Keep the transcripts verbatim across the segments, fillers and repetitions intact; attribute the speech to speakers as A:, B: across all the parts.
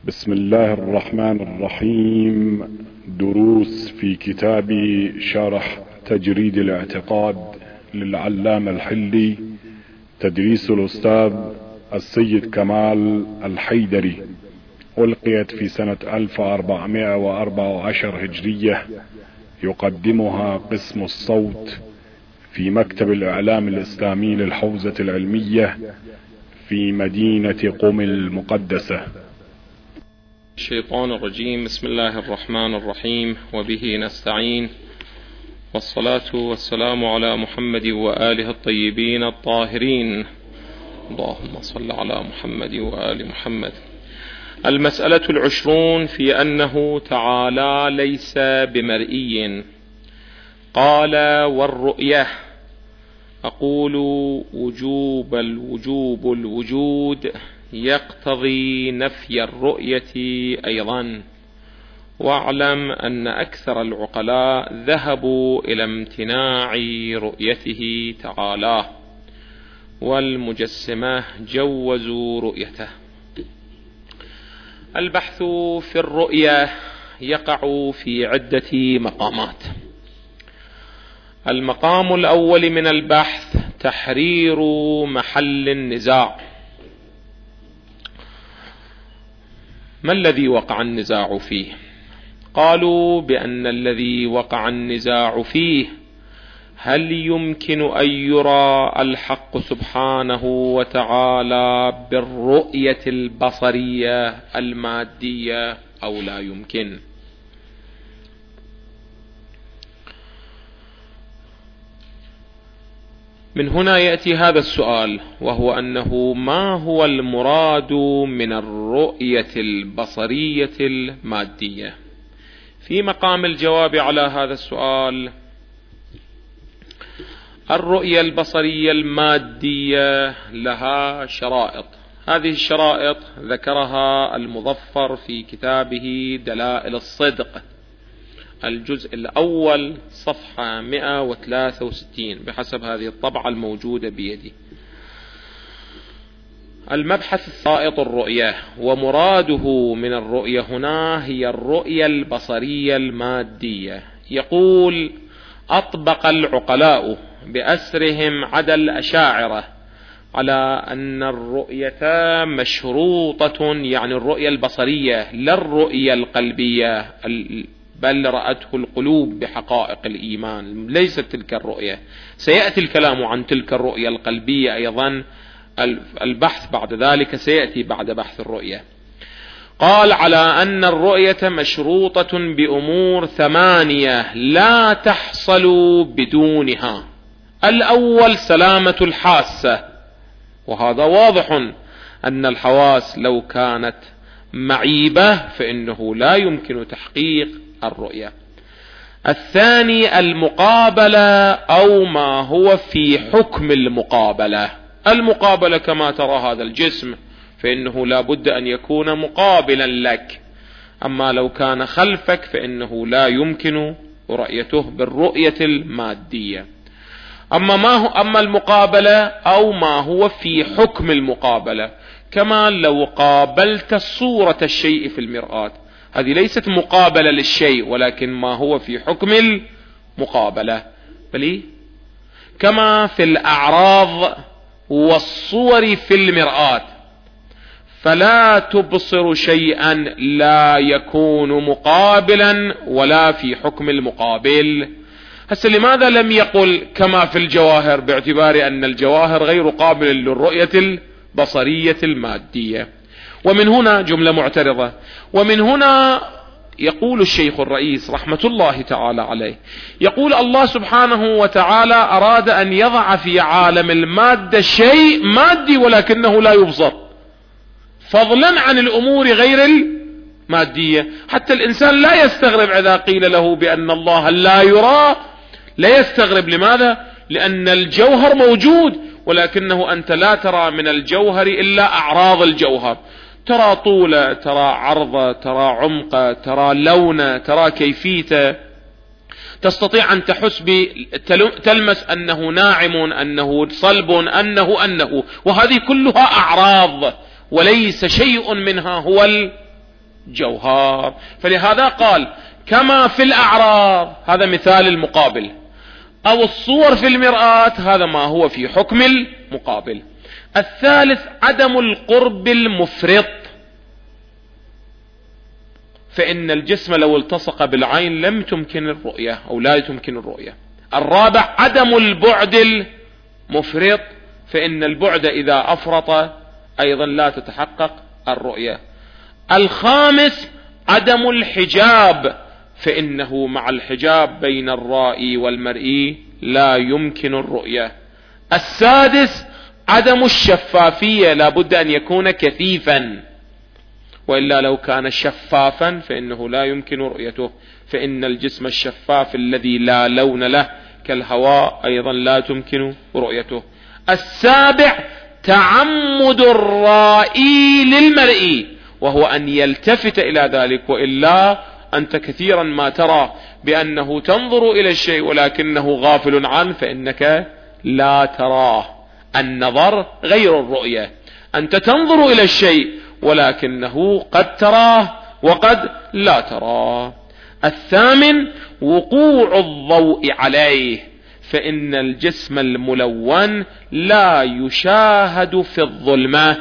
A: بسم الله الرحمن الرحيم. دروس في كتاب شرح تجريد الاعتقاد للعلامة الحلي، تدريس الأستاذ السيد كمال الحيدري، ألقيت في سنة ألف وأربعمائة وأربعة عشر هجرية. يقدمها قسم الصوت في مكتب الإعلام الإسلامي للحوزة العلمية في مدينة قم المقدسة.
B: الشيطان الرجيم. بسم الله الرحمن الرحيم، وبه نستعين، والصلاة والسلام على محمد وآله الطيبين الطاهرين. اللهم صل على محمد وآل محمد. المسألة العشرون في أنه تعالى ليس بمرئي. قال: والرؤية. أقول: وجوب الوجوب الوجود يقتضي نفي الرؤية أيضا. واعلم أن أكثر العقلاء ذهبوا إلى امتناع رؤيته تعالى، والمجسمة جوزوا رؤيته. البحث في الرؤية يقع في عدة مقامات. المقام الأول من البحث تحرير محل النزاع. ما الذي وقع النزاع فيه؟ قالوا بأن الذي وقع النزاع فيه هل يمكن أن يرى الحق سبحانه وتعالى بالرؤية البصرية المادية أو لا يمكن؟ من هنا يأتي هذا السؤال، وهو أنه ما هو المراد من الرؤية البصرية المادية؟ في مقام الجواب على هذا السؤال، الرؤية البصرية المادية لها شرائط. هذه الشرائط ذكرها المظفر في كتابه دلائل الصدق، الجزء الأول صفحة مئة وثلاثة وستين بحسب هذه الطبعة الموجودة بيدي. المبحث السائط الرؤية، ومراده من الرؤية هنا هي الرؤية البصرية المادية. يقول: أطبق العقلاء بأسرهم عدا الأشاعرة على أن الرؤية مشروطة، يعني الرؤية البصرية لا الرؤية القلبية، بل رأته القلوب بحقائق الإيمان، ليست تلك الرؤية. سيأتي الكلام عن تلك الرؤية القلبية أيضا، البحث بعد ذلك سيأتي بعد بحث الرؤية. قال: على أن الرؤية مشروطة بأمور ثمانية لا تحصل بدونها. الأول سلامة الحاسة، وهذا واضح أن الحواس لو كانت معيبة فإنه لا يمكن تحقيق الرؤية. الثاني المقابلة، أو ما هو في حكم المقابلة. المقابلة كما ترى هذا الجسم فإنه لا بد أن يكون مقابلا لك، أما لو كان خلفك فإنه لا يمكن رؤيته بالرؤية المادية. أما ما هو أما المقابلة أو ما هو في حكم المقابلة، كما لو قابلت صورة الشيء في المرآة، هذه ليست مقابلة للشيء ولكن ما هو في حكم المقابلة. بلي كما في الأعراض والصور في المرآة، فلا تبصر شيئا لا يكون مقابلا ولا في حكم المقابل. هسه لماذا لم يقل كما في الجواهر، باعتبار أن الجواهر غير قابل للرؤية البصرية المادية؟ ومن هنا جملة معترضة. ومن هنا يقول الشيخ الرئيس رحمة الله تعالى عليه، يقول: الله سبحانه وتعالى أراد أن يضع في عالم المادة شيء مادي ولكنه لا يبصر، فضلا عن الأمور غير المادية. حتى الإنسان لا يستغرب إذا قيل له بأن الله لا يرى، لا يستغرب. لماذا؟ لأن الجوهر موجود، ولكنه أنت لا ترى من الجوهر إلا أعراض الجوهر. ترى طولة، ترى عرضة، ترى عمقة، ترى لونة، ترى كيفيته، تستطيع أن تحس تلمس أنه ناعم، أنه صلب، أنه أنه وهذه كلها أعراض، وليس شيء منها هو جوهر. فلهذا قال كما في الأعراض، هذا مثال المقابل، أو الصور في المرآة، هذا ما هو في حكم المقابل. الثالث عدم القرب المفرط، فإن الجسم لو التصق بالعين لم تمكن الرؤية أو لا تمكن الرؤية. الرابع عدم البعد المفرط، فإن البعد إذا أفرط أيضا لا تتحقق الرؤية. الخامس عدم الحجاب، فإنه مع الحجاب بين الرائي والمرئي لا يمكن الرؤية. السادس عدم الشفافية، لا بد أن يكون كثيفا، وإلا لو كان شفافا فإنه لا يمكن رؤيته، فإن الجسم الشفاف الذي لا لون له كالهواء أيضا لا تمكن رؤيته. السابع تعمد الرائي للمرئي، وهو أن يلتفت إلى ذلك، وإلا أنت كثيرا ما ترى بأنه تنظر إلى الشيء ولكنه غافل عنه، فإنك لا تراه. النظر غير الرؤية، أنت تنظر إلى الشيء ولكنه قد تراه وقد لا تراه. الثامن وقوع الضوء عليه، فإن الجسم الملون لا يشاهد في الظلمة.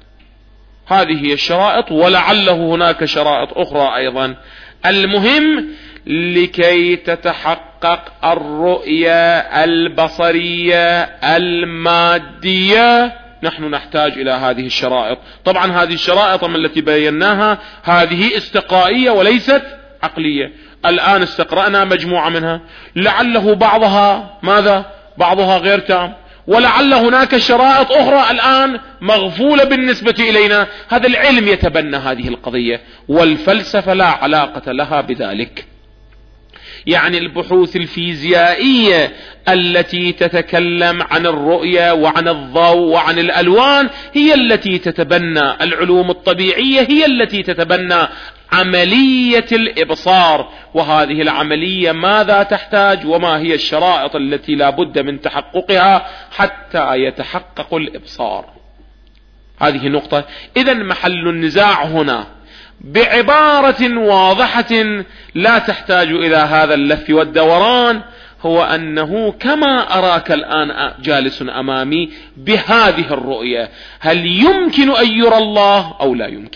B: هذه هي الشرائط، ولعله هناك شرائط أخرى أيضا. المهم لكي تتحقق الرؤية البصرية المادية نحن نحتاج إلى هذه الشرائط. طبعا هذه الشرائط من التي بيناها هذه استقرائية وليست عقلية. الآن استقرأنا مجموعة منها، لعله بعضها ماذا؟ بعضها غير تام، ولعل هناك شرائط أخرى الآن مغفولة بالنسبة إلينا. هذا العلم يتبنى هذه القضية، والفلسفة لا علاقة لها بذلك. يعني البحوث الفيزيائية التي تتكلم عن الرؤية وعن الضوء وعن الألوان هي التي تتبنى، العلوم الطبيعية هي التي تتبنى عملية الإبصار. وهذه العملية ماذا تحتاج وما هي الشرائط التي لا بد من تحققها حتى يتحقق الإبصار؟ هذه نقطة. إذن محل النزاع هنا بعبارة واضحة لا تحتاج إلى هذا اللف والدوران، هو أنه كما أراك الآن جالس أمامي بهذه الرؤية، هل يمكن أن يرى الله أو لا يمكن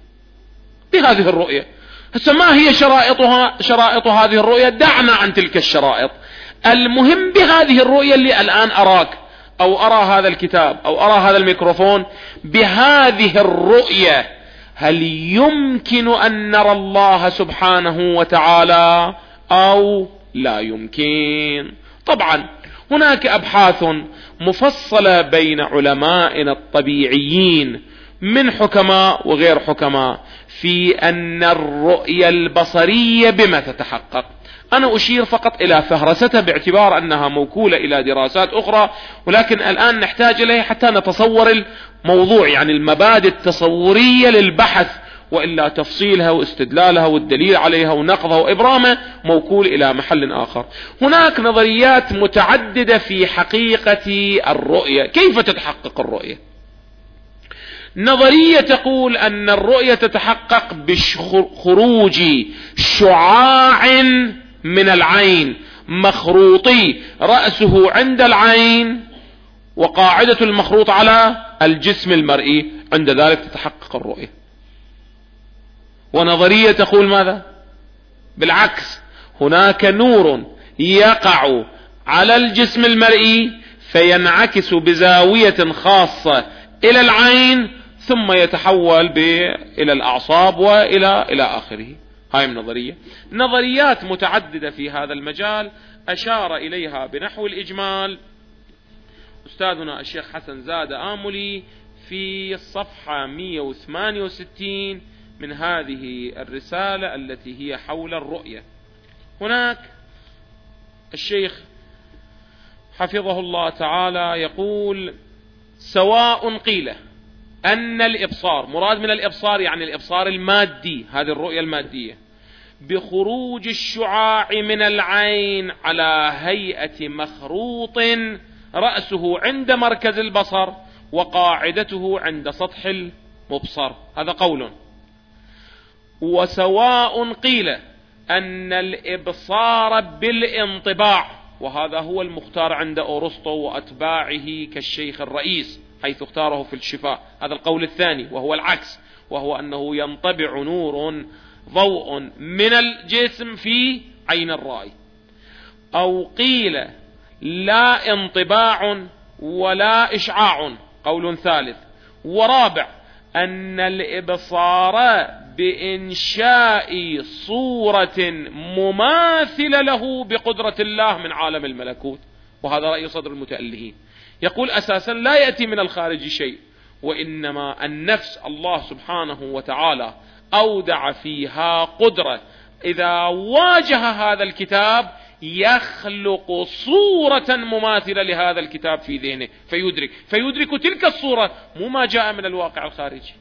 B: بهذه الرؤية؟ هسه ما هي شرائطها؟ شرائط هذه الرؤية دعنا عن تلك الشرائط. المهم بهذه الرؤية اللي الآن أراك أو أرى هذا الكتاب أو أرى هذا الميكروفون، بهذه الرؤية هل يمكن أن نرى الله سبحانه وتعالى أو لا يمكن؟ طبعا هناك أبحاث مفصلة بين علمائنا الطبيعيين من حكماء وغير حكماء في أن الرؤية البصرية بما تتحقق. أنا أشير فقط إلى فهرستها باعتبار أنها موكولة إلى دراسات أخرى، ولكن الآن نحتاج إليها حتى نتصور الموضوع، يعني المبادئ التصورية للبحث، وإلا تفصيلها واستدلالها والدليل عليها ونقضها وإبرامها موكول إلى محل آخر. هناك نظريات متعددة في حقيقة الرؤية، كيف تتحقق الرؤية؟ نظرية تقول أن الرؤية تتحقق بخروج شعاع من العين مخروطي رأسه عند العين وقاعدة المخروط على الجسم المرئي، عند ذلك تتحقق الرؤية. ونظرية تقول ماذا؟ بالعكس، هناك نور يقع على الجسم المرئي فينعكس بزاوية خاصة إلى العين ثم يتحول إلى الأعصاب وإلى إلى آخره. هاي من نظرية. نظريات متعددة في هذا المجال أشار إليها بنحو الإجمال أستاذنا الشيخ حسن زاد آملي في الصفحة مئة وثمانية وستين من هذه الرسالة التي هي حول الرؤية. هناك الشيخ حفظه الله تعالى يقول: سواء قيل أن الإبصار، مراد من الإبصار يعني الإبصار المادي، هذه الرؤية المادية، بخروج الشعاع من العين على هيئة مخروط رأسه عند مركز البصر وقاعدته عند سطح المبصر، هذا قول. وسواء قيل أن الإبصار بالانطباع، وهذا هو المختار عند أرسطو وأتباعه كالشيخ الرئيس حيث اختاره في الشفاء، هذا القول الثاني وهو العكس، وهو أنه ينطبع نور ضوء من الجسم في عين الرائي. أو قيل لا انطباع ولا إشعاع، قول ثالث. ورابع أن الإبصار بإنشاء صورة مماثلة له بقدرة الله من عالم الملكوت، وهذا رأي صدر المتألهين، يقول أساسا لا يأتي من الخارج شيء، وإنما النفس الله سبحانه وتعالى أودع فيها قدرة إذا واجه هذا الكتاب يخلق صورة مماثلة لهذا الكتاب في ذهنه فيدرك فيدرك تلك الصورة، مو ما جاء من الواقع الخارجي.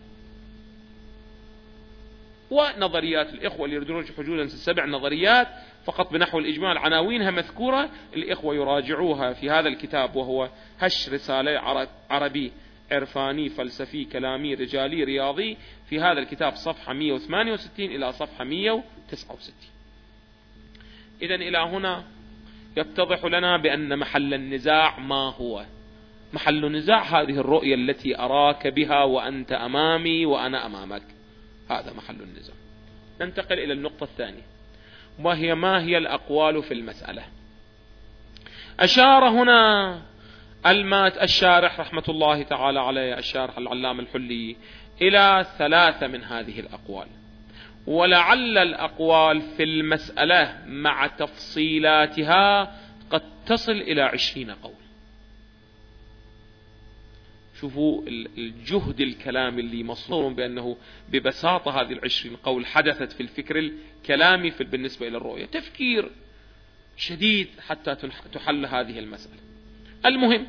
B: ونظريات الإخوة اللي يردون حجولا السبع نظريات فقط بنحو الإجمال عناوينها مذكورة، الإخوة يراجعوها في هذا الكتاب، وهو هش رسالة عربي عرفاني فلسفي كلامي رجالي رياضي، في هذا الكتاب صفحة مئة وثمانية وستين إلى صفحة مئة وتسعة وستين. إذن إلى هنا يتضح لنا بأن محل النزاع ما هو؟ محل النزاع هذه الرؤية التي أراك بها وأنت أمامي وأنا أمامك، هذا محل النزاع. ننتقل إلى النقطة الثانية، وهي ما هي الأقوال في المسألة. أشار هنا المات الشارح رحمة الله تعالى عليه، الشارح العلام الحلي، إلى ثلاثة من هذه الأقوال، ولعل الأقوال في المسألة مع تفصيلاتها قد تصل إلى عشرين قول. شوفوا الجهد الكلامي اللي مصدور بأنه ببساطة هذه العشرين قول حدثت في الفكر الكلامي في بالنسبة إلى الرؤية، تفكير شديد حتى تحل هذه المسألة. المهم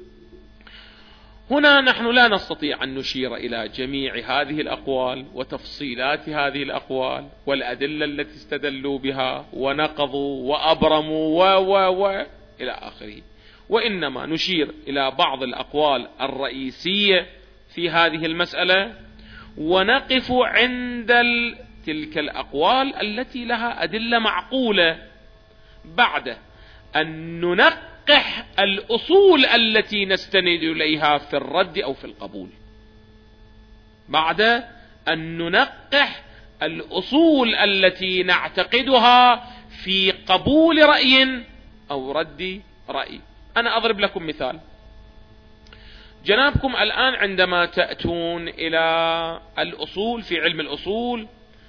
B: هنا نحن لا نستطيع أن نشير إلى جميع هذه الأقوال وتفصيلات هذه الأقوال والأدلة التي استدلوا بها ونقضوا وأبرموا و و و إلى آخره، وإنما نشير إلى بعض الأقوال الرئيسية في هذه المسألة، ونقف عند تلك الأقوال التي لها أدلة معقولة بعد أن ننقح الأصول التي نستند إليها في الرد أو في القبول، بعد أن ننقح الأصول التي نعتقدها في قبول رأي أو رد رأي. أنا أضرب لكم مثال. جنابكم الآن عندما تأتون إلى الأصول في علم الأصول،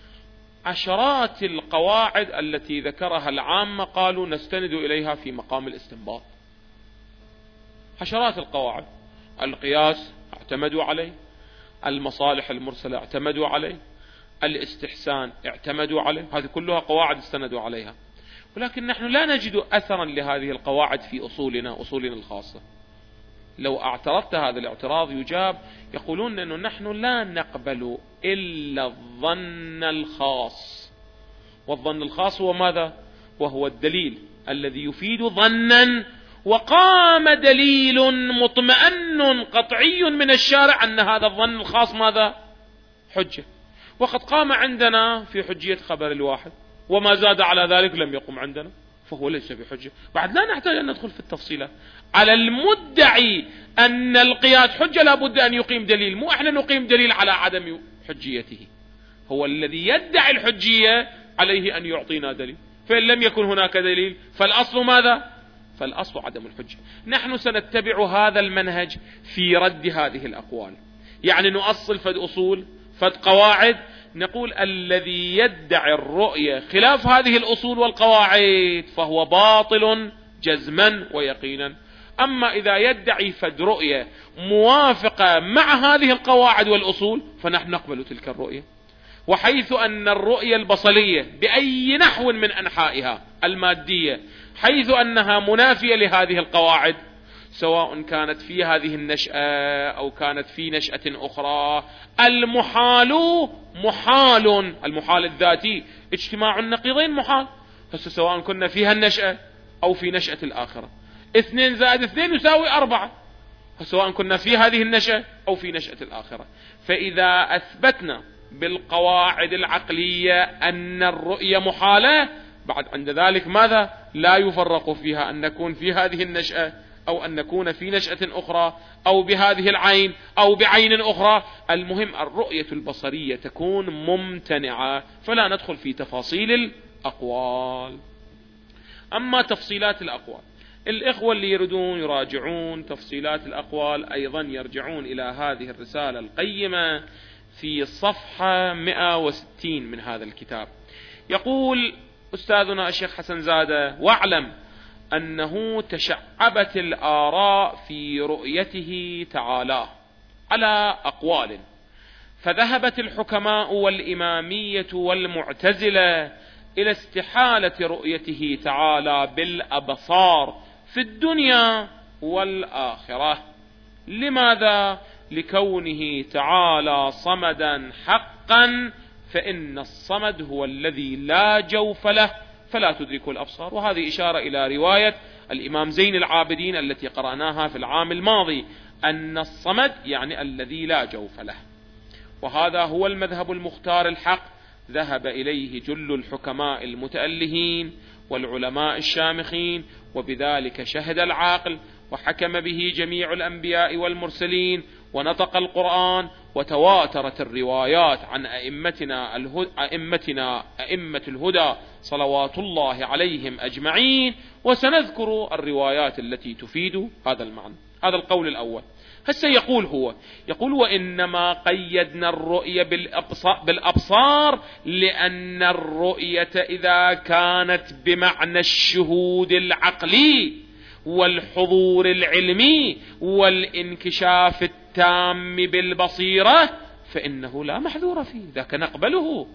B: عشرات القواعد التي ذكرها العامة قالوا نستند إليها في مقام الاستنباط، عشرات القواعد. القياس اعتمدوا عليه، المصالح المرسلة اعتمدوا عليه، الاستحسان اعتمدوا عليه، هذه كلها قواعد استندوا عليها. ولكن نحن لا نجد أثرا لهذه القواعد في أصولنا أصولنا الخاصة. لو اعترضت هذا الاعتراض يجاب، يقولون أنه نحن لا نقبل إلا الظن الخاص، والظن الخاص هو ماذا؟ وهو الدليل الذي يفيد ظنا، وقام دليل مطمئن قطعي من الشارع أن هذا الظن الخاص ماذا؟ حجة، وقد قام عندنا في حجية خبر الواحد، وما زاد على ذلك لم يقم عندنا، فهو ليس بحجة. بعد لا نحتاج أن ندخل في التفصيلات. على المدعي أن القياس حجة لابد أن يقيم دليل، مو احنا نقيم دليل على عدم حجيته. هو الذي يدعي الحجية عليه أن يعطينا دليل، فإن لم يكن هناك دليل فالأصل ماذا؟ فالأصل عدم الحجة. نحن سنتبع هذا المنهج في رد هذه الأقوال، يعني نؤصل فد أصول فد قواعد، نقول الذي يدعي الرؤية خلاف هذه الأصول والقواعد فهو باطل جزما ويقينا. أما إذا يدعي فد رؤية موافقة مع هذه القواعد والأصول فنحن نقبل تلك الرؤية. وحيث أن الرؤية البصرية بأي نحو من أنحائها المادية حيث أنها منافية لهذه القواعد، سواء كانت في هذه النشأة أو كانت في نشأة أخرى، المحال محال، المحال الذاتي اجتماع النقيضين محال، هسه سواء كنا فيها النشأة أو في نشأة الآخرة، اثنين زائد اثنين يساوي أربعة، سواء كنا في هذه النشأة أو في نشأة الآخرة. فإذا أثبتنا بالقواعد العقلية أن الرؤية محالة، بعد عند ذلك ماذا؟ لا يفرق فيها أن نكون في هذه النشأة أو أن نكون في نشأة أخرى أو بهذه العين أو بعين أخرى، المهم الرؤية البصرية تكون ممتنعة، فلا ندخل في تفاصيل الأقوال. أما تفصيلات الأقوال، الإخوة اللي يريدون يراجعون تفصيلات الأقوال أيضا يرجعون إلى هذه الرسالة القيمة في صفحة مئة وستين من هذا الكتاب. يقول أستاذنا الشيخ حسن زادة: واعلم أنه تشعبت الآراء في رؤيته تعالى على أقوال، فذهبت الحكماء والإمامية والمعتزلة إلى استحالة رؤيته تعالى بالأبصار في الدنيا والآخرة. لماذا؟ لكونه تعالى صمدا حقا، فإن الصمد هو الذي لا جوف له فلا تدرك الأبصار. وهذه إشارة إلى رواية الإمام زين العابدين التي قرأناها في العام الماضي، أن الصمد يعني الذي لا جوف له، وهذا هو المذهب المختار الحق ذهب إليه جل الحكماء المتألهين والعلماء الشامخين، وبذلك شهد العاقل وحكم به جميع الأنبياء والمرسلين، ونطق القرآن، وتواترت الروايات عن أئمتنا الهدى أئمتنا أئمة الهدى صلوات الله عليهم أجمعين، وسنذكر الروايات التي تفيد هذا المعنى. هذا القول الأول. هسه يقول هو يقول: وإنما قيدنا الرؤية بالأبصار لأن الرؤية إذا كانت بمعنى الشهود العقلي والحضور العلمي والانكشاف التام بالبصيرة فإنه لا محذور فيه، ذاك نقبله.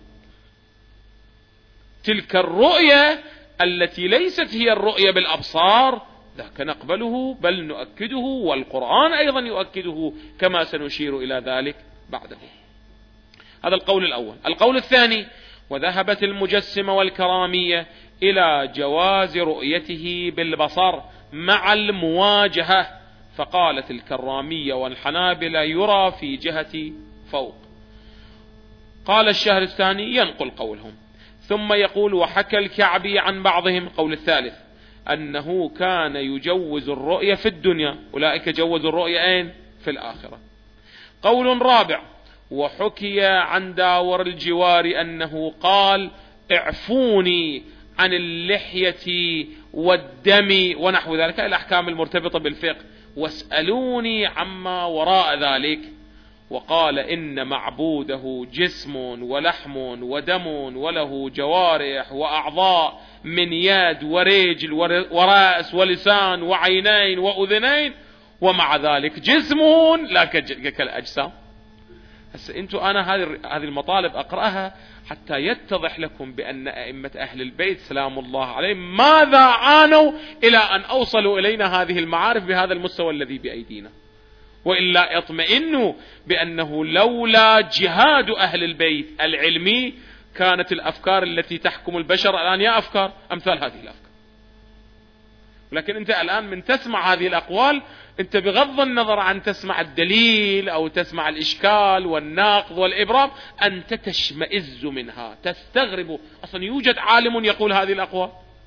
B: تلك الرؤية التي ليست هي الرؤية بالأبصار ذاك نقبله بل نؤكده، والقرآن أيضا يؤكده كما سنشير إلى ذلك بعده. هذا القول الأول. القول الثاني: وذهبت المجسمة والكرامية إلى جواز رؤيته بالبصر مع المواجهة، فقالت الكرامية والحنابلة يرى في جهة فوق. قال الشهرستاني ينقل قولهم، ثم يقول: وحكى الكعبي عن بعضهم. قول الثالث: أنه كان يجوز الرؤية في الدنيا، أولئك جوزوا الرؤية أين؟ في الآخرة. قول رابع: وحكي عن داور الجوار أنه قال: اعفوني عن اللحية والدم ونحو ذلك، الأحكام المرتبطة بالفقه، واسألوني عما وراء ذلك. وقال: إن معبوده جسم ولحم ودم وله جوارح وأعضاء من يد ورجل ورأس ولسان وعينين وأذنين، ومع ذلك جسم لا كالأجسام. هسه انتوا أنا هذه هذه المطالب أقرأها حتى يتضح لكم بأن أئمة أهل البيت سلام الله عليهم ماذا عانوا إلى أن أوصلوا إلينا هذه المعارف بهذا المستوى الذي بأيدينا، وإلا اطمئنوا بأنه لولا جهاد أهل البيت العلمي كانت الأفكار التي تحكم البشر الآن يا أفكار أمثال هذه الأفكار. لكن أنت الآن من تسمع هذه الأقوال أنت بغض النظر عن تسمع الدليل أو تسمع الإشكال والناقض والإبرام أنت تشمئز منها، تستغرب، أصلا يوجد عالم يقول هذه الأقوال.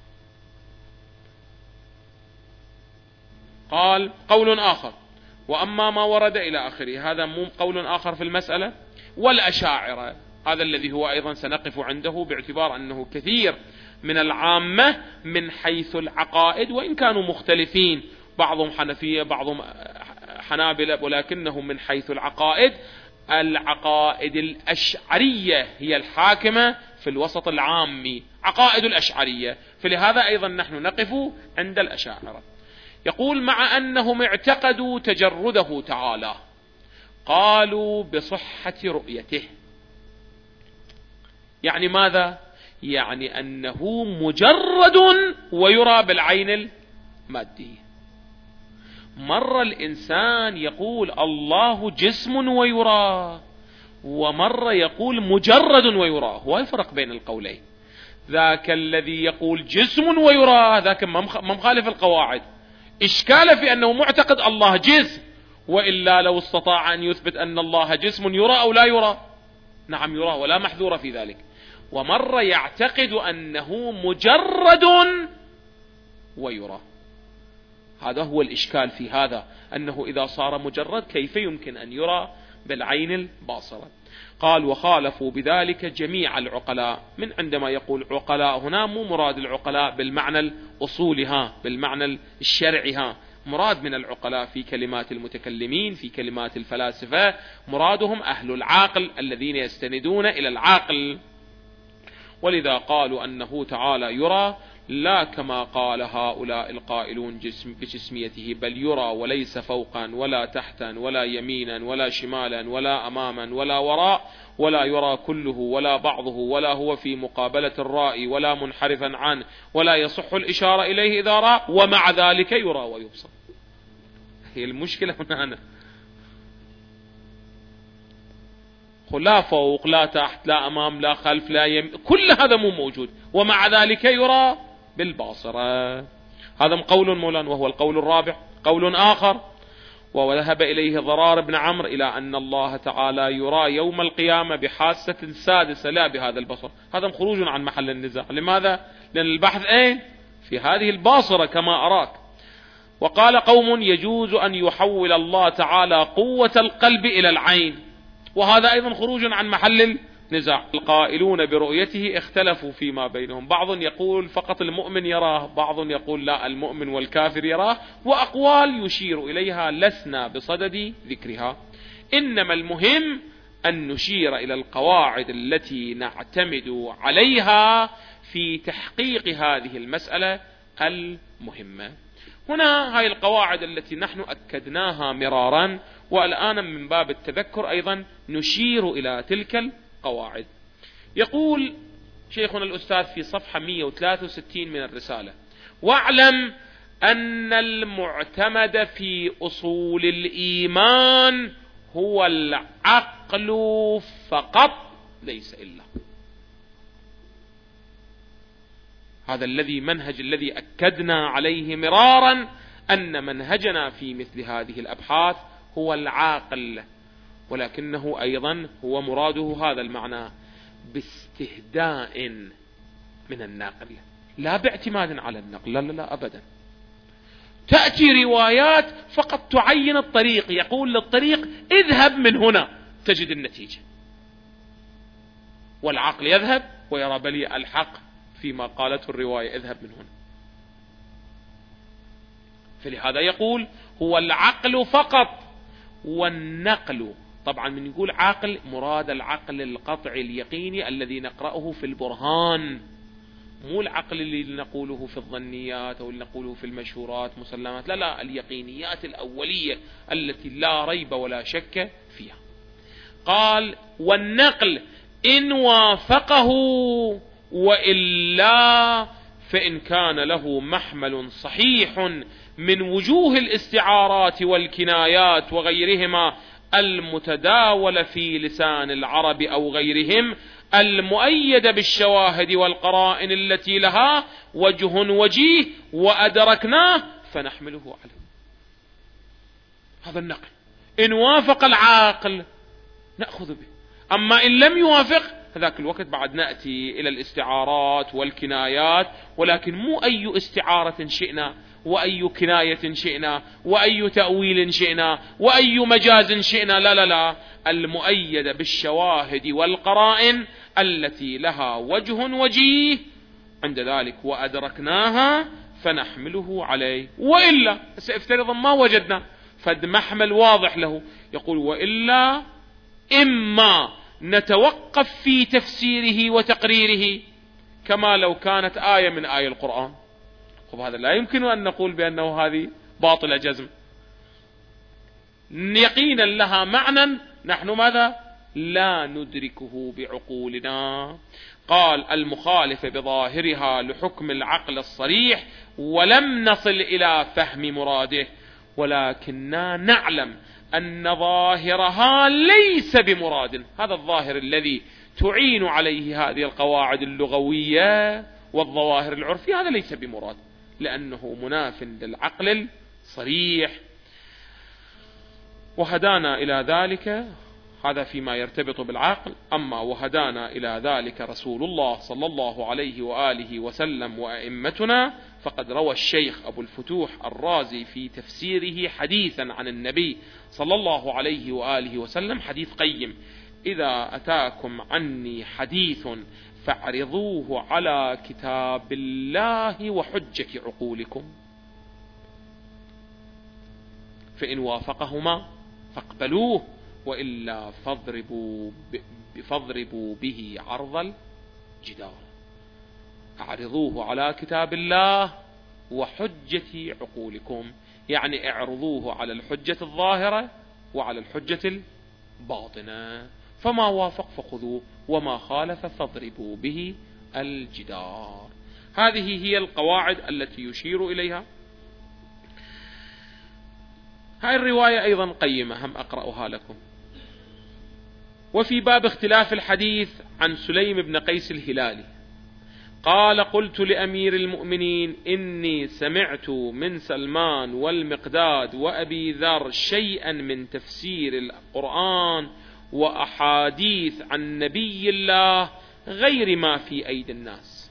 B: قال: قول آخر: وأما ما ورد إلى آخره، هذا مو قول آخر في المسألة. والأشاعرة، هذا الذي هو أيضا سنقف عنده باعتبار أنه كثير من العامة من حيث العقائد وإن كانوا مختلفين، بعضهم حنفية بعضهم حنابلة، ولكنهم من حيث العقائد العقائد الأشعرية هي الحاكمة في الوسط العامي، عقائد الأشعرية، فلهذا أيضا نحن نقف عند الأشاعرة. يقول: مع أنهم اعتقدوا تجرده تعالى قالوا بصحة رؤيته. يعني ماذا؟ يعني أنه مجرد ويرى بالعين المادية. مر الإنسان يقول الله جسم ويرى، ومر يقول مجرد ويرى، هو يفرق بين القولين. ذاك الذي يقول جسم ويرى ذاك ما مخالف القواعد، إشكال في أنه معتقد الله جسم، وإلا لو استطاع أن يثبت أن الله جسم يرى أو لا يرى نعم يرى ولا محذور في ذلك، ومرة يعتقد أنه مجرد ويرى. هذا هو الإشكال في هذا، أنه إذا صار مجرد كيف يمكن أن يرى بالعين الباصرة؟ قال وخالفوا بذلك جميع العقلاء. من عندما يقول عقلاء هنا مو مراد العقلاء بالمعنى الأصولها، بالمعنى الشرعها، مراد من العقلاء في كلمات المتكلمين، في كلمات الفلاسفة، مرادهم أهل العقل الذين يستندون إلى العقل. ولذا قالوا أنه تعالى يرى لا كما قال هؤلاء القائلون جسم بجسميته، بل يرى وليس فوقا ولا تحتا ولا يمينا ولا شمالا ولا أماما ولا وراء، ولا يرى كله ولا بعضه، ولا هو في مقابلة الرائي ولا منحرفا عنه، ولا يصح الإشارة إليه إذا رأى، ومع ذلك يرى ويبصر. هي المشكلة هنا، لا فوق لا تحت لا أمام لا خلف لا يمين، كل هذا مو موجود، ومع ذلك يرى بالباصرة. هذا قول مولانا. وهو القول الرابع قول آخر، وذهب إليه ضرار بن عمرو إلى أن الله تعالى يرى يوم القيامة بحاسة سادسة لا بهذا البصر. هذا خروج عن محل النزاع. لماذا؟ لأن البحث أين؟ في هذه الباصرة كما أراك. وقال قوم يجوز أن يحول الله تعالى قوة القلب إلى العين، وهذا أيضا خروج عن محل النزاع. القائلون برؤيته اختلفوا فيما بينهم، بعض يقول فقط المؤمن يراه، بعض يقول لا المؤمن والكافر يراه، وأقوال يشير إليها لسنا بصدد ذكرها. إنما المهم أن نشير إلى القواعد التي نعتمد عليها في تحقيق هذه المسألة المهمة. هنا هاي القواعد التي نحن أكدناها مرارا، والآن من باب التذكر أيضا نشير إلى تلك القواعد. يقول شيخنا الأستاذ في صفحة مئة وثلاثة وستين من الرسالة: واعلم أن المعتمد في أصول الإيمان هو العقل فقط ليس إلا. هذا الذي منهج الذي أكدنا عليه مرارا، أن منهجنا في مثل هذه الأبحاث هو العاقل، ولكنه أيضا هو مراده هذا المعنى باستهداء من الناقل، لا باعتماد على النقل، لا لا لا أبدا. تأتي روايات فقط تعين الطريق، يقول للطريق اذهب من هنا تجد النتيجة، والعقل يذهب ويرى بلي الحق فيما قالته الرواية اذهب من هنا. فلهذا يقول هو العقل فقط، والنقل طبعا من يقول عقل مراد العقل القطعي اليقيني الذي نقرأه في البرهان، مو العقل اللي نقوله في الظنيات أو اللي نقوله في المشهورات مسلمات، لا لا، اليقينيات الأولية التي لا ريب ولا شك فيها. قال والنقل إن وافقه، وإلا فإن كان له محمل صحيح من وجوه الاستعارات والكنايات وغيرهما المتداولة في لسان العرب أو غيرهم، المؤيدة بالشواهد والقرائن التي لها وجه وجيه وأدركناه فنحمله عليه. هذا النقل إن وافق العاقل نأخذ به، أما إن لم يوافق هذاك الوقت بعد نأتي إلى الاستعارات والكنايات، ولكن مو أي استعارة شئنا وأي كناية شئنا وأي تأويل شئنا وأي مجاز شئنا، لا لا لا، المؤيدة بالشواهد والقرائن التي لها وجه وجيه، عند ذلك وأدركناها فنحمله عليه. وإلا سأفترض ما وجدنا فد محمل واضح له، يقول وإلا إما نتوقف في تفسيره وتقريره كما لو كانت آية من آية القرآن. خب هذا لا يمكن أن نقول بأنه هذه باطلة جزم، يقينا لها معنى نحن ماذا لا ندركه بعقولنا. قال المخالف بظاهرها لحكم العقل الصريح ولم نصل إلى فهم مراده، ولكننا نعلم أن ظاهرها ليس بمراد. هذا الظاهر الذي تعين عليه هذه القواعد اللغوية والظواهر العرفية هذا ليس بمراد، لأنه مناف للعقل الصريح. وهدانا إلى ذلك هذا فيما يرتبط بالعقل. أما وهدانا إلى ذلك رسول الله صلى الله عليه وآله وسلم وأئمتنا، فقد روى الشيخ أبو الفتوح الرازي في تفسيره حديثا عن النبي صلى الله عليه وآله وسلم، حديث قيم: إذا أتاكم عني حديث فاعرضوه على كتاب الله وحجة عقولكم، فإن وافقهما فاقبلوه، وإلا فاضربوا, فاضربوا به عرض الجدار. اعرضوه على كتاب الله وحجة عقولكم، يعني اعرضوه على الحجة الظاهرة وعلى الحجة الباطنة، فما وافق فخذوه وما خالف فاضربوا به الجدار. هذه هي القواعد التي يشير إليها. هاي الرواية أيضا قيمة، هم أقرأها لكم. وفي باب اختلاف الحديث عن سليم بن قيس الهلالي قال: قلت لأمير المؤمنين إني سمعت من سلمان والمقداد وأبي ذر شيئا من تفسير القرآن وأحاديث عن نبي الله غير ما في أيدي الناس،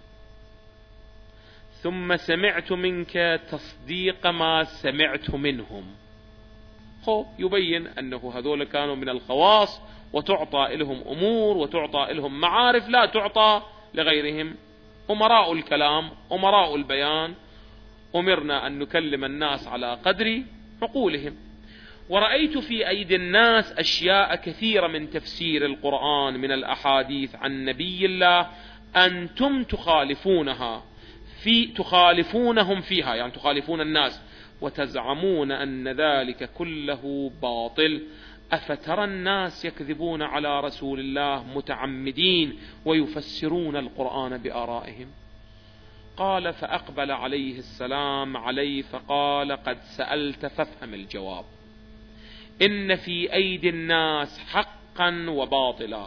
B: ثم سمعت منك تصديق ما سمعت منهم. هو يبين أنه هذول كانوا من الخواص، وتعطى لهم أمور وتعطى لهم معارف لا تعطى لغيرهم. أمراء الكلام، أمراء البيان، أمرنا أن نكلم الناس على قدر عقولهم. ورأيت في أيدي الناس أشياء كثيرة من تفسير القرآن من الأحاديث عن نبي الله أنتم تخالفونها في تخالفونهم فيها، يعني تخالفون الناس، وتزعمون أن ذلك كله باطل. أفترى الناس يكذبون على رسول الله متعمدين ويفسرون القرآن بآرائهم؟ قال: فأقبل عليه السلام علي فقال: قد سألت فافهم الجواب. إن في أيدي الناس حقا وباطلا،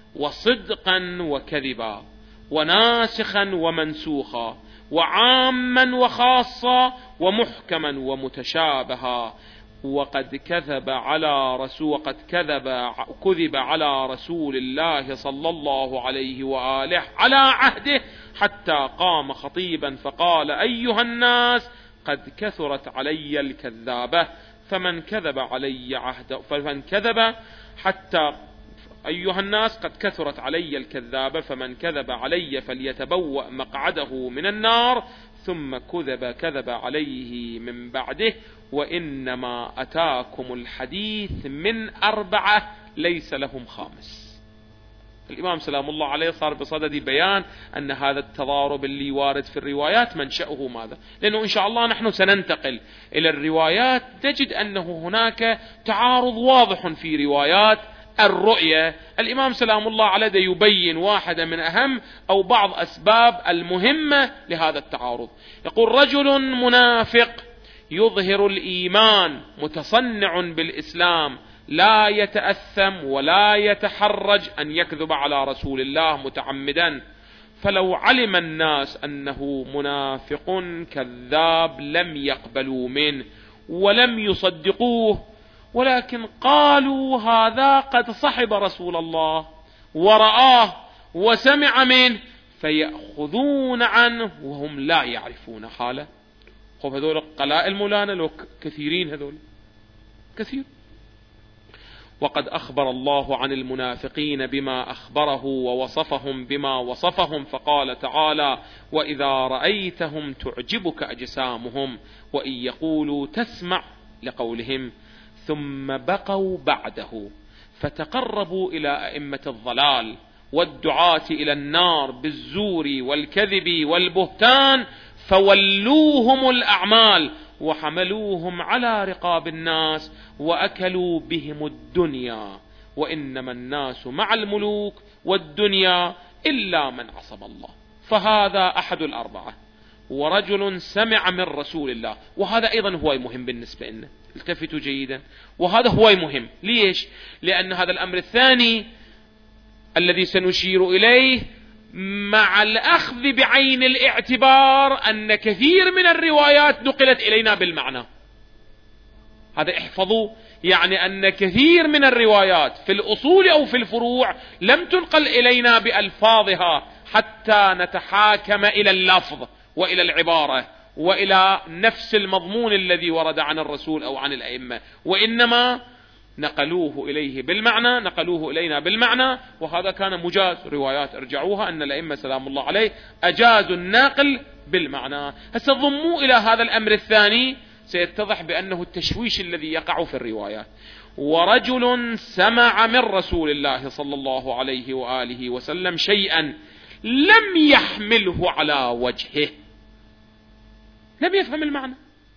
B: وصدقا وكذبا، وناسخا ومنسوخا، وعاما وخاصا، ومحكما ومتشابها، وقد كذب على رسول وقد كذب كذب على رسول الله صلى الله عليه وآله على عهده، حتى قام خطيبا فقال: أيها الناس قد كثرت علي الكذابة، فمن كذب علي عهد فمن كذب حتى أيها الناس قد كثرت علي الكذابة فمن كذب علي فليتبوأ مقعده من النار. ثم كذب كذب عليه من بعده، وإنما أتاكم الحديث من أربعة ليس لهم خامس. الإمام سلام الله عليه صار بصدد بيان أن هذا التضارب اللي وارد في الروايات منشأه ماذا؟ لأنه إن شاء الله نحن سننتقل إلى الروايات، تجد أنه هناك تعارض واضح في روايات الرؤية. الإمام سلام الله عليه يبين واحدة من أهم أو بعض أسباب المهمة لهذا التعارض. يقول: رجل منافق يظهر الإيمان متصنع بالإسلام لا يتأثم ولا يتحرج أن يكذب على رسول الله متعمدا، فلو علم الناس أنه منافق كذاب لم يقبلوا منه ولم يصدقوه، ولكن قالوا هذا قد صحب رسول الله ورآه وسمع منه، فيأخذون عنه وهم لا يعرفون حاله. خب هذول قلائل مولانا، لو كثيرين هذول كثير. وقد أخبر الله عن المنافقين بما أخبره ووصفهم بما وصفهم، فقال تعالى: وإذا رأيتهم تعجبك أجسامهم وإن يقولوا تسمع لقولهم، ثم بقوا بعده فتقربوا إلى أئمة الضلال والدعاة إلى النار بالزور والكذب والبهتان، فولوهم الأعمال وحملوهم على رقاب الناس وأكلوا بهم الدنيا، وإنما الناس مع الملوك والدنيا إلا من عصم الله. فهذا أحد الأربعة. ورجل سمع من رسول الله، وهذا أيضا هو مهم بالنسبة لنا، التفتوا جيدا، وهذا هو مهم. ليش؟ لأن هذا الأمر الثاني الذي سنشير إليه مع الأخذ بعين الاعتبار أن كثير من الروايات نقلت إلينا بالمعنى. هذا احفظوا، يعني أن كثير من الروايات في الأصول أو في الفروع لم تنقل إلينا بألفاظها حتى نتحاكم إلى اللفظ وإلى العبارة وإلى نفس المضمون الذي ورد عن الرسول أو عن الأئمة، وإنما نقلوه إليه بالمعنى، نقلوه إلينا بالمعنى، وهذا كان مجاز. روايات ارجعوها أن الأئمة سلام الله عليه أجازوا الناقل بالمعنى. هسه ضموا إلى هذا الأمر الثاني، سيتضح بأنه التشويش الذي يقع في الروايات. ورجل سمع من رسول الله صلى الله عليه وآله وسلم شيئا لم يحمله على وجهه، لم يفهم المعنى.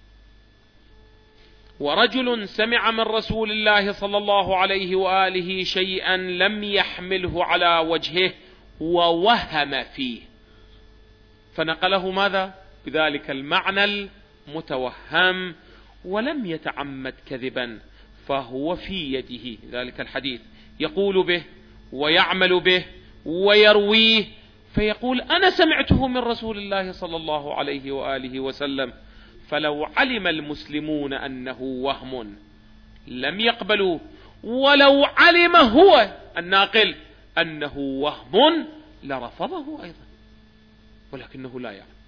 B: ورجل سمع من رسول الله صلى الله عليه وآله شيئا لم يحمله على وجهه ووهم فيه، فنقله ماذا؟ بذلك المعنى المتوهم ولم يتعمد كذبا، فهو في يده ذلك الحديث يقول به ويعمل به ويرويه، فيقول أنا سمعته من رسول الله صلى الله عليه وآله وسلم. فلو علم المسلمون أنه وهم لم يقبلوه، ولو علم هو الناقل أنه وهم لرفضه أيضا، ولكنه لا يعلم.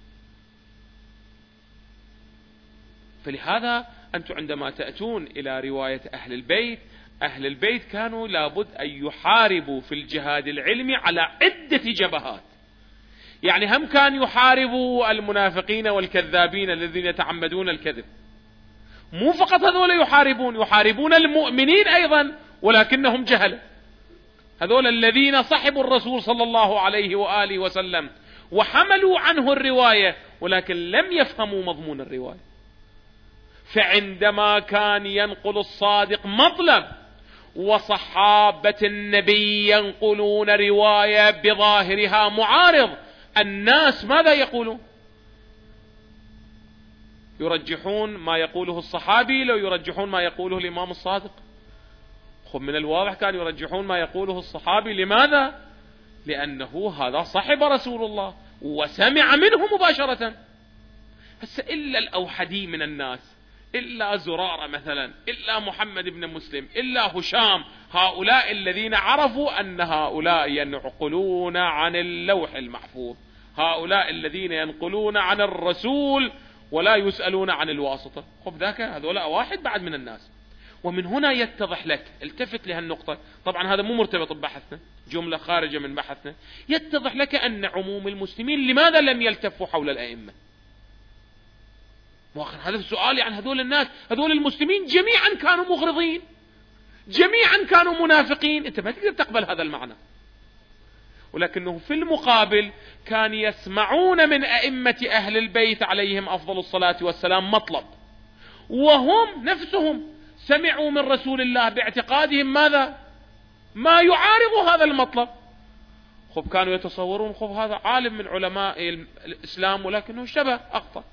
B: فلهذا أنتم عندما تأتون إلى رواية أهل البيت، أهل البيت كانوا لابد أن يحاربوا في الجهاد العلمي على عدة جبهات. يعني هم كان يحاربوا المنافقين والكذابين الذين يتعمدون الكذب، مو فقط هذول يحاربون، يحاربون المؤمنين أيضا ولكنهم جهل. هذول الذين صحبوا الرسول صلى الله عليه وآله وسلم وحملوا عنه الرواية ولكن لم يفهموا مضمون الرواية. فعندما كان ينقل الصادق مطلب وصحابة النبي ينقلون رواية بظاهرها معارض، الناس ماذا يقولون؟ يرجحون ما يقوله الصحابي لو يرجحون ما يقوله الإمام الصادق. خب من الواضح كان يرجحون ما يقوله الصحابي. لماذا؟ لأنه هذا صحب رسول الله وسمع منه مباشرة. هسه إلا الأوحدي من الناس، إلا زرارة مثلا، إلا محمد بن مسلم، إلا هشام، هؤلاء الذين عرفوا أن هؤلاء ينقلون عن اللوح المحفوظ، هؤلاء الذين ينقلون عن الرسول ولا يسألون عن الواسطة. خب ذاك هذولا واحد بعد من الناس. ومن هنا يتضح لك، التفت لهالنقطة، طبعا هذا مو مرتبط ببحثنا، جملة خارجة من بحثنا، يتضح لك أن عموم المسلمين لماذا لم يلتفوا حول الأئمة؟ واخر هذا السؤال. يعني هذول الناس، هذول المسلمين جميعا كانوا مغرضين، جميعا كانوا منافقين، انت ما تقدر تقبل هذا المعنى. ولكنه في المقابل كان يسمعون من أئمة أهل البيت عليهم أفضل الصلاة والسلام مطلب، وهم نفسهم سمعوا من رسول الله باعتقادهم ماذا؟ ما يعارض هذا المطلب. خب كانوا يتصورون خب هذا عالم من علماء الإسلام ولكنه شبه أخطأ.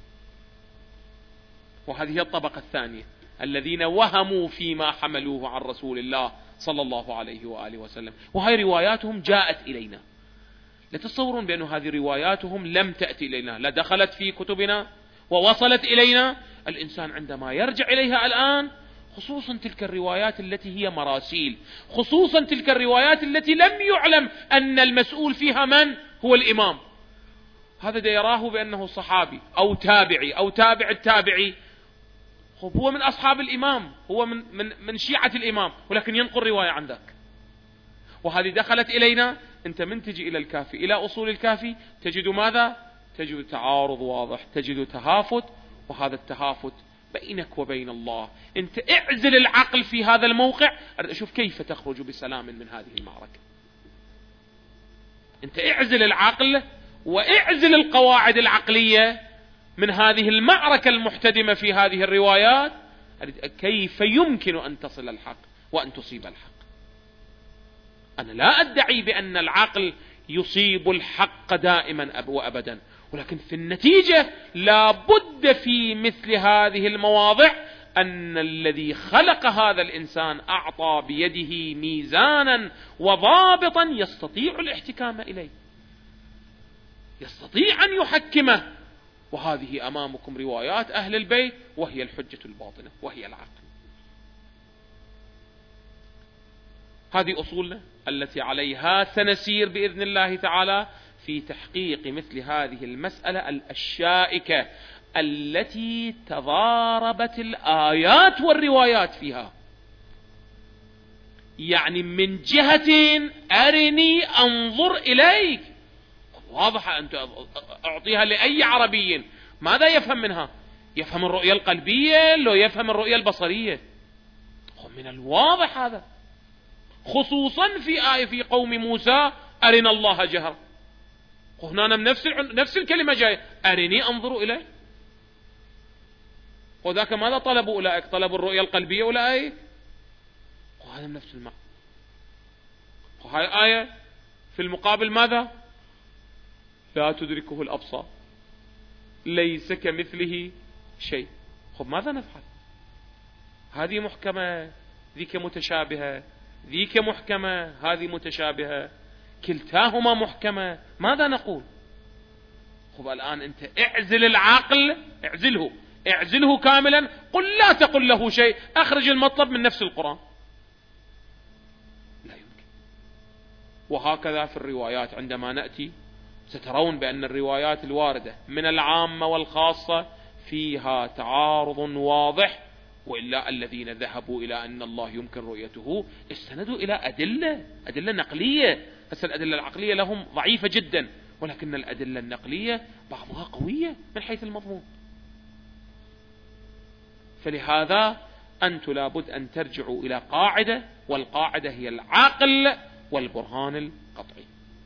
B: وهذه هي الطبقة الثانية، الذين وهموا فيما حملوه عن رسول الله صلى الله عليه وآله وسلم. وهي رواياتهم جاءت إلينا، لا تتصورون بأن هذه رواياتهم لم تأتي إلينا، لا دخلت في كتبنا ووصلت إلينا. الإنسان عندما يرجع إليها الآن، خصوصا تلك الروايات التي هي مراسيل، خصوصا تلك الروايات التي لم يعلم أن المسؤول فيها من هو الإمام، هذا دا يراه بأنه صحابي أو تابعي أو تابع التابعي، هو من أصحاب الإمام، هو من, من, من شيعة الإمام، ولكن ينقل رواية عن ذاك. وهذه دخلت إلينا. أنت من تجي إلى الكافي، إلى أصول الكافي، تجد ماذا؟ تجد تعارض واضح، تجد تهافت، وهذا التهافت بينك وبين الله. أنت اعزل العقل في هذا الموقع، أشوف كيف تخرج بسلام من هذه المعركة. أنت اعزل العقل واعزل القواعد العقلية من هذه المعركة المحتدمة في هذه الروايات، كيف يمكن أن تصل الحق وأن تصيب الحق. أنا لا أدعي بأن العقل يصيب الحق دائما وأبدا، ولكن في النتيجة لا بد في مثل هذه المواضع أن الذي خلق هذا الإنسان أعطى بيده ميزانا وضابطا يستطيع الاحتكام إليه، يستطيع أن يحكمه وهذه أمامكم روايات أهل البيت وهي الحجة الباطنة وهي العقل. هذه أصولنا التي عليها سنسير بإذن الله تعالى في تحقيق مثل هذه المسألة الشائكة التي تضاربت الآيات والروايات فيها. يعني من جهة أرني أنظر إليك، واضحة، أنت أعطيها لأي عربي ماذا يفهم منها؟ يفهم الرؤية القلبية لو يفهم الرؤية البصرية. من الواضح هذا، خصوصا في آية في قوم موسى أرنا الله جهرا، هنا نفس نفس الكلمة جاية أرني أنظر إليه. وذاك ماذا طلبوا أولئك؟ طلبوا الرؤية القلبية أولئك، وهذا نفس المعنى. وهي آية في المقابل ماذا؟ لا تدركه الأبصار ليس كمثله شيء. خب ماذا نفعل؟ هذه محكمة ذيك متشابهة، ذيك محكمة هذه متشابهة، كلتاهما محكمة، ماذا نقول؟ خب الآن أنت اعزل العقل، اعزله اعزله كاملا، قل لا تقل له شيء، أخرج المطلب من نفس القرآن. لا يمكن. وهكذا في الروايات عندما نأتي سترون بأن الروايات الواردة من العامة والخاصة فيها تعارض واضح، وإلا الذين ذهبوا إلى أن الله يمكن رؤيته استندوا إلى أدلة أدلة نقلية. بس الأدلة العقلية لهم ضعيفة جدا، ولكن الأدلة النقلية بعضها قوية من حيث المضمون. فلهذا أنتم لابد أن ترجعوا إلى قاعدة، والقاعدة هي العقل والبرهان القطعي.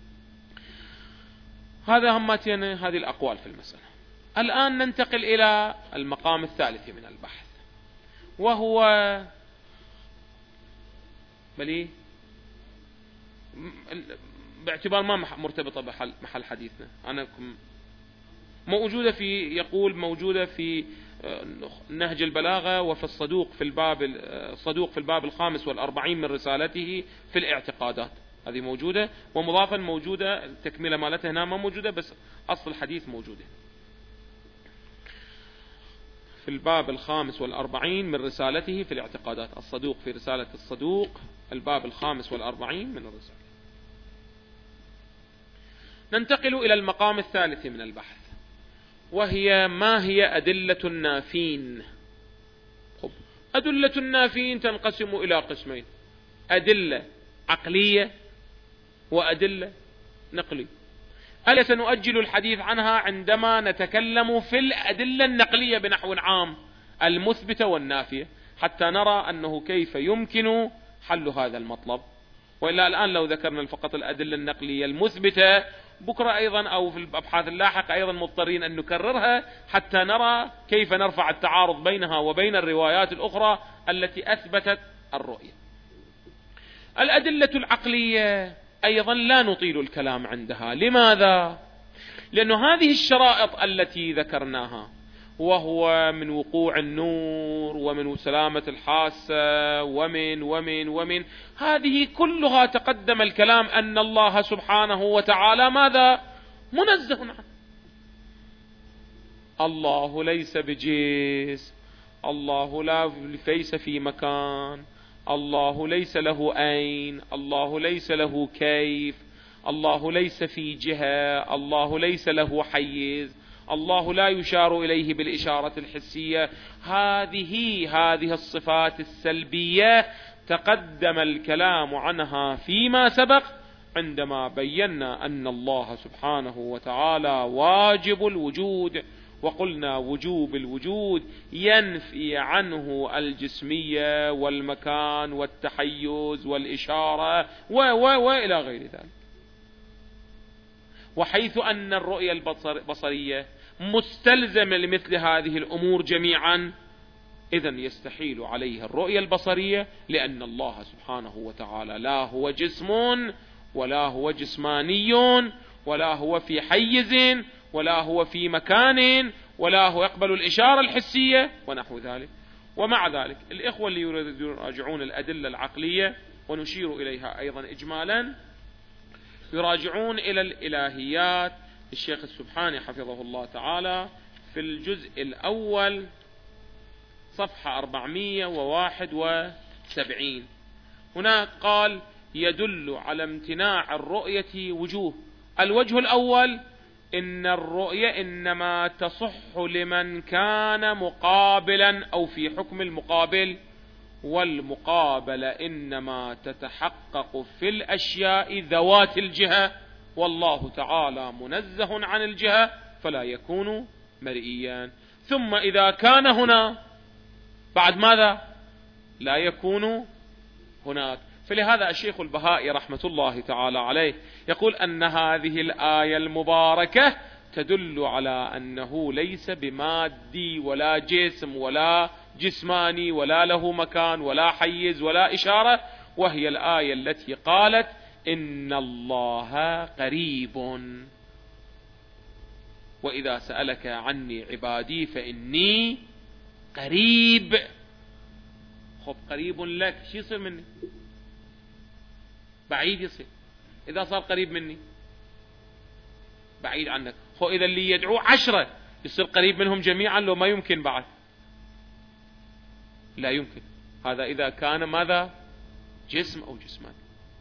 B: هذا همتين هذه الأقوال في المسألة. الآن ننتقل إلى المقام الثالث من البحث، وهو بلي باعتبار ما مرتبطة بحل محل حديثنا، أنا موجودة في يقول موجودة في نهج البلاغة وفي الصدوق في الباب الصدوق في الباب الخامس والأربعين من رسالته في الاعتقادات، هذه موجودة، ومضافا موجودة التكملة مالتها هنا ما موجودة، بس أصل الحديث موجودة في الباب الخامس والأربعين من رسالته في الاعتقادات. الصدوق في رسالة الصدوق الباب الخامس والأربعين من الرسالة. ننتقل إلى المقام الثالث من البحث، وهي ما هي أدلة النافين. خب. أدلة النافين تنقسم إلى قسمين: أدلة عقلية وأدلة نقلية. ألا سنؤجل الحديث عنها عندما نتكلم في الأدلة النقلية بنحو عام المثبتة والنافية، حتى نرى أنه كيف يمكن حل هذا المطلب. وإلا الآن لو ذكرنا فقط الأدلة النقلية المثبتة، بكرة أيضا أو في الأبحاث اللاحقة أيضا مضطرين أن نكررها حتى نرى كيف نرفع التعارض بينها وبين الروايات الأخرى التي أثبتت الرؤية. الأدلة العقلية أيضا لا نطيل الكلام عندها. لماذا؟ لأن هذه الشرائط التي ذكرناها، وهو من وقوع النور ومن سلامة الحاسة ومن ومن ومن هذه كلها تقدم الكلام أن الله سبحانه وتعالى ماذا؟ منزه عنه. الله ليس بجسم، الله لا ليس في مكان، الله ليس له أين، الله ليس له كيف، الله ليس في جهة، الله ليس له حيز، الله لا يشار إليه بالإشارة الحسية. هذه هذه الصفات السلبية تقدم الكلام عنها فيما سبق عندما بينا أن الله سبحانه وتعالى واجب الوجود، وقلنا وجوب الوجود ينفي عنه الجسمية والمكان والتحيز والإشارة و و وإلى غير ذلك. وحيث أن الرؤية البصرية مستلزمة لمثل هذه الأمور جميعا، إذن يستحيل عليه الرؤية البصرية، لأن الله سبحانه وتعالى لا هو جسم ولا هو جسماني ولا هو في حيز ولا هو في مكان ولا هو يقبل الإشارة الحسية ونحو ذلك. ومع ذلك الإخوة اللي يراجعون الأدلة العقلية، ونشير إليها أيضا إجمالا، يراجعون إلى الإلهيات الشيخ السبحاني حفظه الله تعالى في الجزء الأول صفحة أربعمائة وواحد وسبعين. هناك قال: يدل على امتناع الرؤية وجوه. الوجه الأول: إن الرؤية إنما تصح لمن كان مقابلا أو في حكم المقابل، والمقابلة إنما تتحقق في الأشياء ذوات الجهة، والله تعالى منزه عن الجهة فلا يكون مرئيا. ثم إذا كان هنا بعد ماذا؟ لا يكون هناك. فلهذا الشيخ البهائي رحمة الله تعالى عليه يقول أن هذه الآية المباركة تدل على أنه ليس بمادي ولا جسم ولا جسماني ولا له مكان ولا حيز ولا إشارة، وهي الآية التي قالت: إن الله قريب، وإذا سألك عني عبادي فإني قريب. خب قريب لك، شو يصير مني؟ بعيد يصير. إذا صار قريب مني بعيد عنك. خو إذا اللي يدعو عشرة يصير قريب منهم جميعا، لو ما يمكن بعد، لا يمكن. هذا إذا كان ماذا؟ جسم أو جسمان،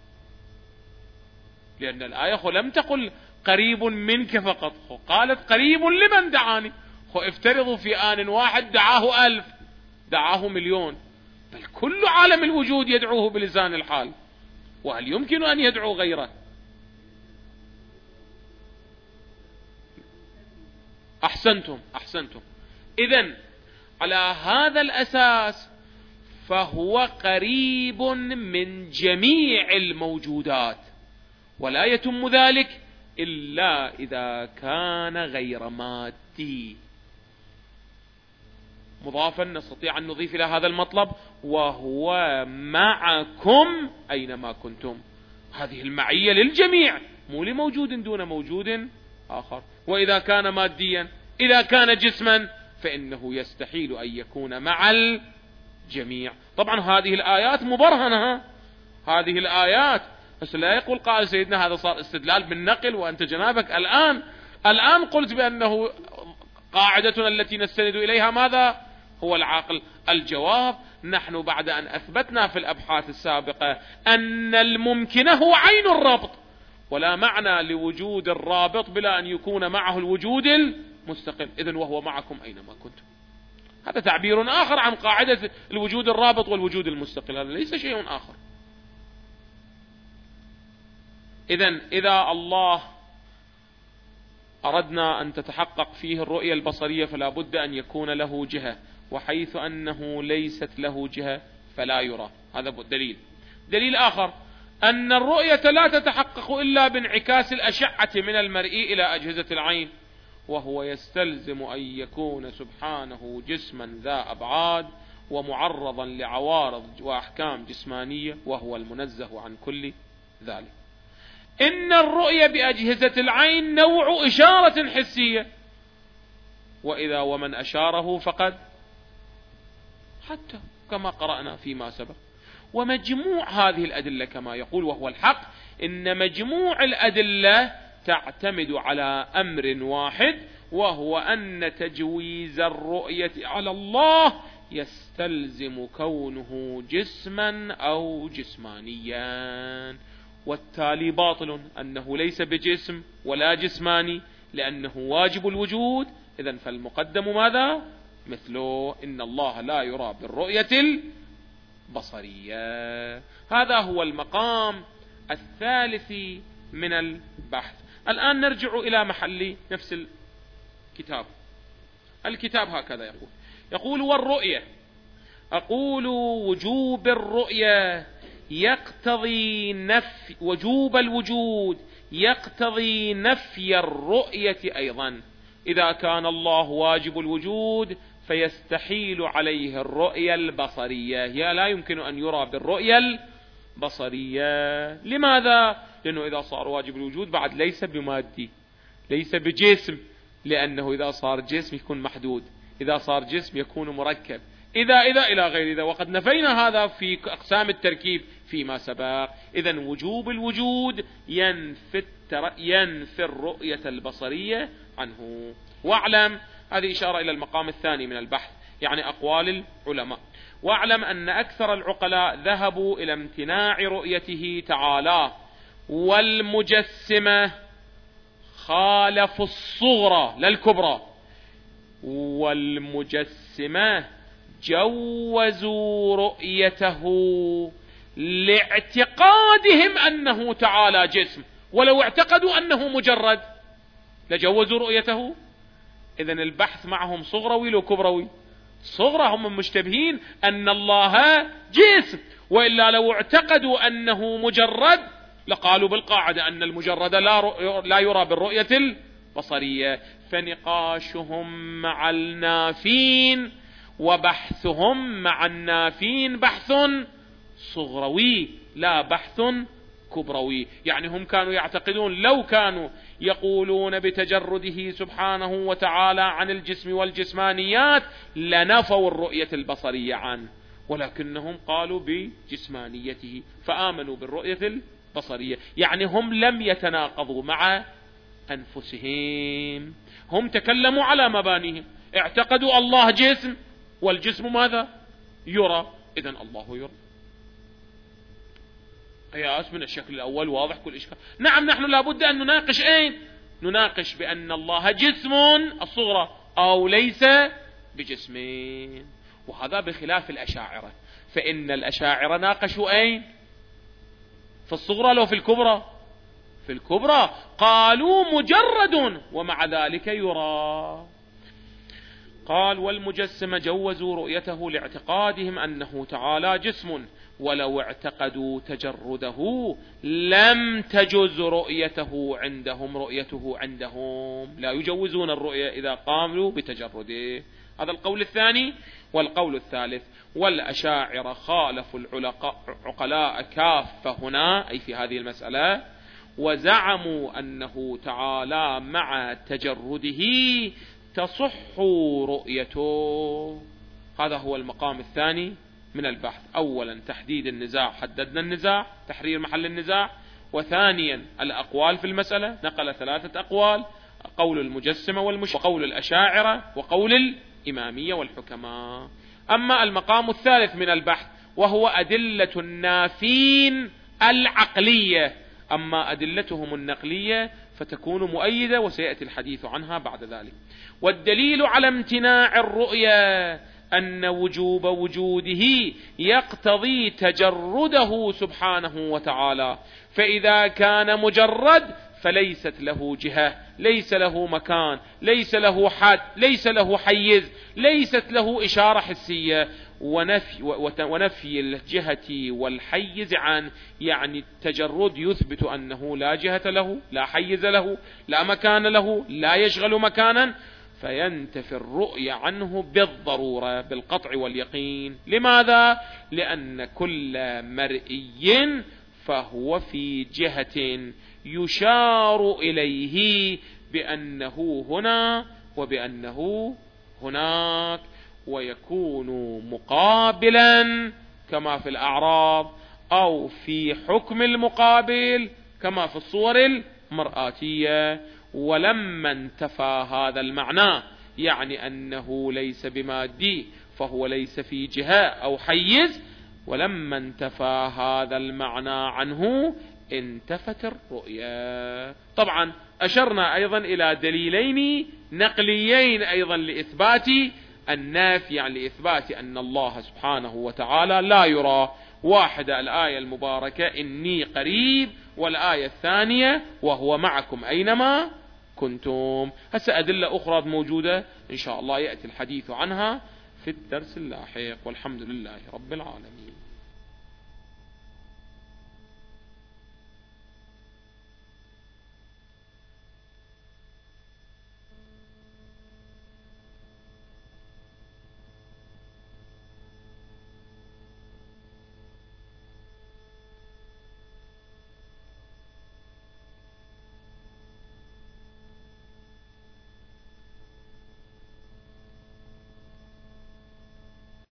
B: لأن الآية خو لم تقل قريب منك فقط، خو قالت قريب لمن دعاني. خو افترضوا في آن واحد دعاه ألف، دعاه مليون، بل كل عالم الوجود يدعوه بلسان الحال، وهل يمكن أن يدعو غيره؟ أحسنتم أحسنتم. إذن على هذا الأساس فهو قريب من جميع الموجودات، ولا يتم ذلك إلا إذا كان غير مادي. مضافا نستطيع أن نضيف إلى هذا المطلب: وهو معكم أينما كنتم. هذه المعية للجميع، مو لموجود دون موجود آخر. وإذا كان ماديا، إذا كان جسما، فإنه يستحيل أن يكون مع الجميع. طبعا هذه الآيات مبرهنة، هذه الآيات، بس لا يقول قائل سيدنا هذا صار استدلال بالنقل وأنت جنابك الآن الآن قلت بأنه قاعدتنا التي نستند إليها ماذا؟ هو العقل. الجواب: نحن بعد أن أثبتنا في الأبحاث السابقة أن الممكن هو عين الربط، ولا معنى لوجود الرابط بلا أن يكون معه الوجود المستقل. إذن وهو معكم أينما كنتم، هذا تعبير آخر عن قاعدة الوجود الرابط والوجود المستقل، هذا ليس شيء آخر. إذن إذا الله أردنا أن تتحقق فيه الرؤية البصرية فلا بد أن يكون له جهة، وحيث أنه ليست له جهة فلا يرى. هذا دليل. دليل آخر: أن الرؤية لا تتحقق إلا بانعكاس الأشعة من المرئي إلى أجهزة العين، وهو يستلزم أن يكون سبحانه جسما ذا أبعاد ومعرضا لعوارض وأحكام جسمانية، وهو المنزه عن كل ذلك. إن الرؤية بأجهزة العين نوع إشارة حسية، وإذا ومن أشاره فقد حتى، كما قرأنا فيما سبق. ومجموع هذه الأدلة كما يقول وهو الحق، إن مجموع الأدلة تعتمد على أمر واحد، وهو أن تجويز الرؤية على الله يستلزم كونه جسما أو جسمانيا، والتالي باطل أنه ليس بجسم ولا جسماني، لأنه واجب الوجود. إذن فالمقدم ماذا؟ مثله: إن الله لا يرى بالرؤية البصرية. هذا هو المقام الثالث من البحث. الآن نرجع إلى محل نفس الكتاب. الكتاب هكذا يقول يقول والرؤية، أقول وجوب الرؤية يقتضي نفي وجوب الوجود، يقتضي نفي الرؤية أيضا. إذا كان الله واجب الوجود فيستحيل عليه الرؤية البصرية، هي لا يمكن أن يرى بالرؤية البصرية. لماذا؟ لأنه إذا صار واجب الوجود بعد ليس بمادي، ليس بجسم، لأنه إذا صار جسم يكون محدود، إذا صار جسم يكون مركب، إذا إذا إلى غير إذا، وقد نفينا هذا في أقسام التركيب فيما سبق. إذن وجوب الوجود ينفي ينفي الرؤية البصرية عنه. واعلم هذه إشارة إلى المقام الثاني من البحث، يعني أقوال العلماء. واعلم أن أكثر العقلاء ذهبوا إلى امتناع رؤيته تعالى، والمجسمة خالفوا الصغرى لا الكبرى، والمجسمة جوزوا رؤيته لاعتقادهم أنه تعالى جسم، ولو اعتقدوا أنه مجرد لجوزوا رؤيته. إذن البحث معهم صغروي لو كبروي؟ صغرى، هم مشتبهين أن الله جسم، وإلا لو اعتقدوا أنه مجرد لقالوا بالقاعدة أن المجرد لا يرى بالرؤية البصرية. فنقاشهم مع النافين وبحثهم مع النافين بحث صغروي لا بحث كبروي. يعني هم كانوا يعتقدون لو كانوا يقولون بتجرده سبحانه وتعالى عن الجسم والجسمانيات لنفوا الرؤية البصرية عنه، ولكنهم قالوا بجسمانيته فآمنوا بالرؤية البصرية. يعني هم لم يتناقضوا مع أنفسهم، هم تكلموا على مبانيهم، اعتقدوا الله جسم والجسم ماذا؟ يرى، إذن الله يرى. قياس من الشكل الأول واضح كل إشكال. نعم نحن لابد أن نناقش أين؟ نناقش بأن الله جسم الصغرى أو ليس بجسمين، وهذا بخلاف الأشاعرة، فإن الأشاعرة ناقشوا أين؟ في الصغرى لو في الكبرى؟ في الكبرى، قالوا مجرد ومع ذلك يرى. قال والمجسم جوزوا رؤيته لاعتقادهم أنه تعالى جسم، ولو اعتقدوا تجرده لم تجز رؤيته عندهم رؤيته عندهم لا يجوزون الرؤية إذا قاموا بتجرده. هذا القول الثاني. والقول الثالث والأشاعرة خالفوا العقلاء كافة هنا أي في هذه المسألة، وزعموا أنه تعالى مع تجرده تصح رؤيته. هذا هو المقام الثاني من البحث. أولا تحديد النزاع، حددنا النزاع، تحرير محل النزاع. وثانيا الأقوال في المسألة، نقل ثلاثة أقوال: قول المجسمة والمش وقول الأشاعرة وقول الإمامية والحكماء. أما المقام الثالث من البحث وهو أدلة النافين العقلية، أما أدلتهم النقلية فتكون مؤيدة وسيأتي الحديث عنها بعد ذلك. والدليل على امتناع الرؤية أن وجوب وجوده يقتضي تجرده سبحانه وتعالى، فإذا كان مجرد فليست له جهة، ليس له مكان، ليس له حد، ليس له حيز، ليست له إشارة حسية. ونفي, ونفي الجهة والحيز عن يعني التجرد يثبت أنه لا جهة له، لا حيز له، لا مكان له، لا يشغل مكانا، فينتفي الرؤية عنه بالضرورة بالقطع واليقين. لماذا؟ لأن كل مرئي فهو في جهة يشار إليه بأنه هنا وبأنه هناك، ويكون مقابلا كما في الأعراض، أو في حكم المقابل كما في الصور المرآتية. ولما انتفى هذا المعنى يعني أنه ليس بمادي فهو ليس في جهة أو حيز، ولما انتفى هذا المعنى عنه انتفت الرؤيا. طبعا أشرنا أيضا إلى دليلين نقليين أيضا لإثبات النافي، يعني لإثبات أن الله سبحانه وتعالى لا يرى. واحدة الآية المباركة إني قريب، والآية الثانية وهو معكم أينما كنتم. هسه أدلة أخرى موجودة إن شاء الله يأتي الحديث عنها في الدرس اللاحق، والحمد لله رب العالمين.